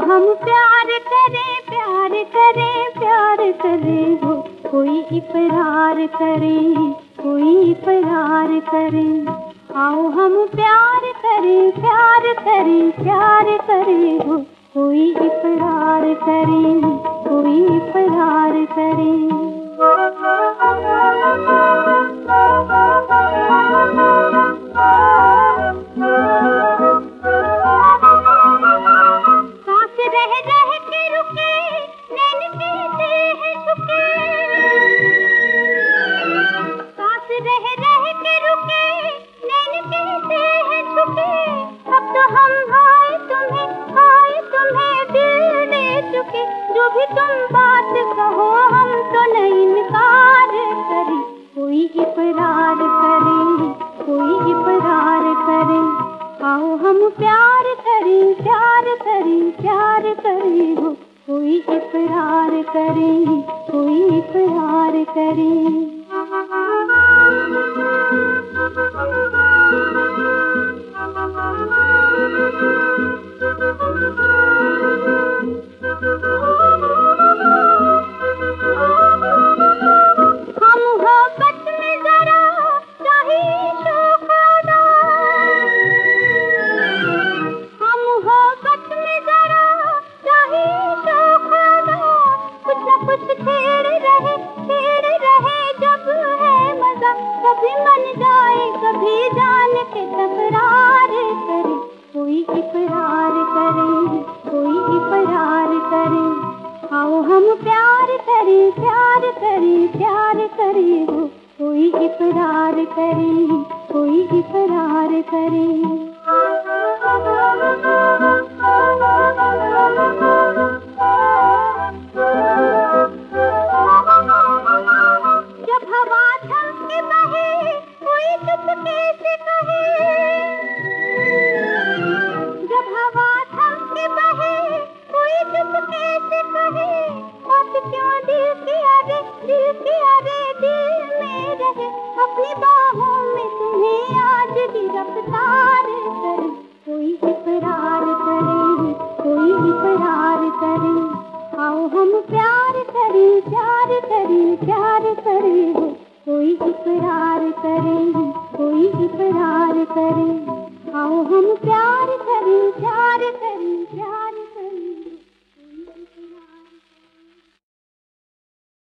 हम प्यार करें प्यार करें प्यार करें हो, कोई इकरार करे कोई इकरार करे। आओ हम प्यार करें प्यार करें प्यार करें हो, कोई इकरार करे कोई इकरार करे। जो भी तुम बात कहो हम तो नहीं इनकार करें, कोई इकरार करे कोई इकरार करे। आओ हम प्यार करें प्यार करें प्यार करें हो, कोई इकरार करे कोई इकरार करे। कभी मन जाए कभी जान के तकरार करे, कोई इकरार करे कोई इकरार करे। आओ हम प्यार करें प्यार करें प्यार करें हो, कोई इकरार करे कोई इकरार करे। अपनी बाहों में तुम्हें आज भी रफ्तार करे, कोई इकरार करे कोई इकरार करे। आओ हम प्यार करें प्यार करें प्यार करें।